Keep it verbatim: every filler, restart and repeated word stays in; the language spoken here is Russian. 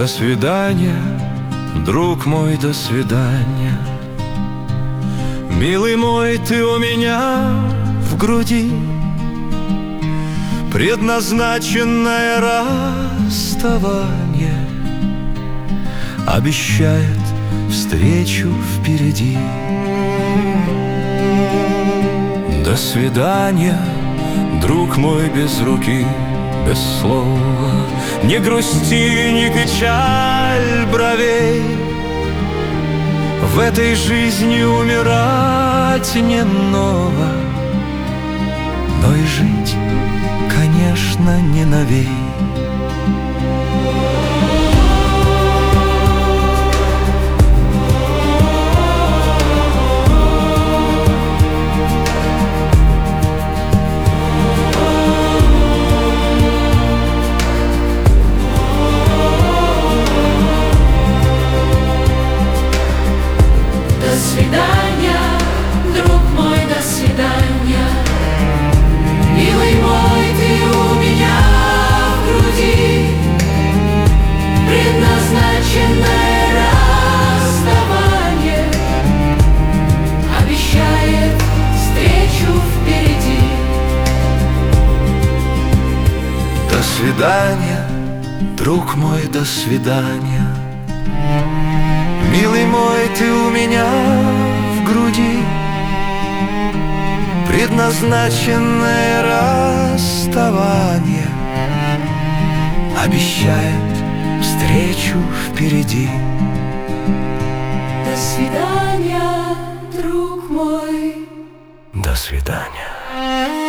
До свидания, друг мой, до свидания. Милый мой, ты у меня в груди, предназначенное расставание обещает встречу впереди. До свидания, друг мой без руки, без слова. Не грусти, не печаль бровей, в этой жизни умирать не ново, но и жить, конечно, не новей. До свидания, друг мой, до свидания. Милый мой, ты у меня в груди, предназначенное расставание обещает встречу впереди. До свидания, друг мой, до свидания. Милый мой, ты у меня в груди, предназначенное расставание обещает встречу впереди. До свидания, друг мой. До свидания.